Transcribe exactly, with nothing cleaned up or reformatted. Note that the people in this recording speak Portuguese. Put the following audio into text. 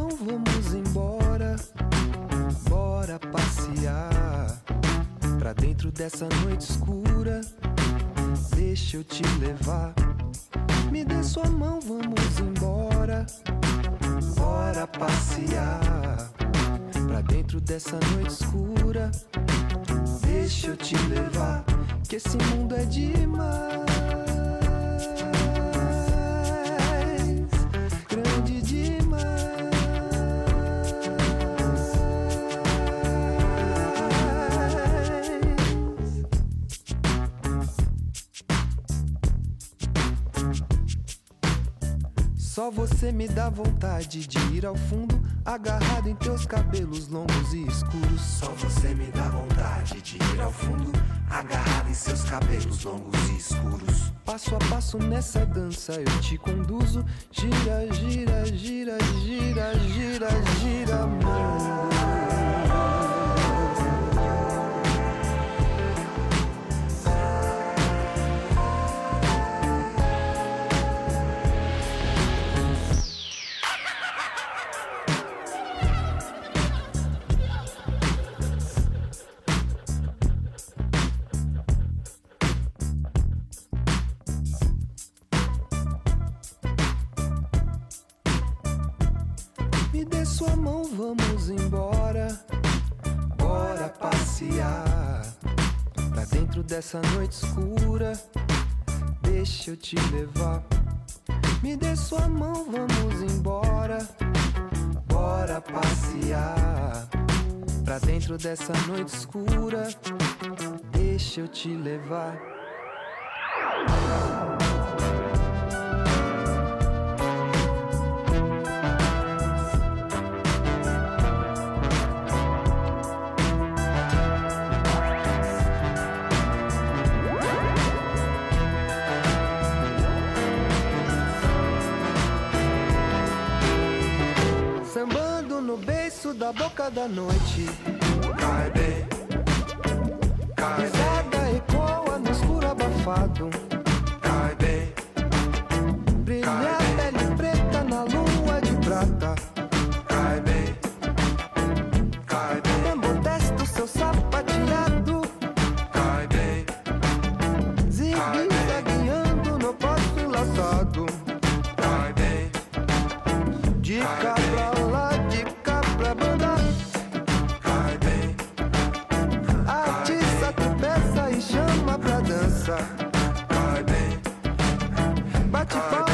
mão, vamos embora. Bora passear pra dentro dessa noite escura. Deixa eu te levar. Me dê sua mão, vamos embora. Bora passear pra dentro dessa noite escura. Deixa eu te levar, que esse mundo é demais, grande demais. Só você me dá vontade de ir ao fundo, agarrado em teus cabelos longos e escuros. Só você me dá vontade de ir ao fundo, agarrado em seus cabelos longos e escuros. Passo a passo nessa dança eu te conduzo. Gira, gira, gira, gira, gira, gira, mundo. Me dê sua mão, vamos embora. Bora passear pra dentro dessa noite escura. Deixa eu te levar. Me dê sua mão, vamos embora. Bora passear pra dentro dessa noite escura. Deixa eu te levar. Sambando no beiço da boca da noite. Cai bem, cai Risada bem, ecoa no escuro abafado. cai bem, Brilha Cai a bem. pele preta na lua de prata. cai bem, cai bem, Eu modesto seu sapateado, cai bem, zigue-zagueando no posto laçado. cai bem, De Cai cá bem. pra lá, de cá pra banda. cai bem, Atiça, tropeça e chama pra dança. cai bem, Bate palma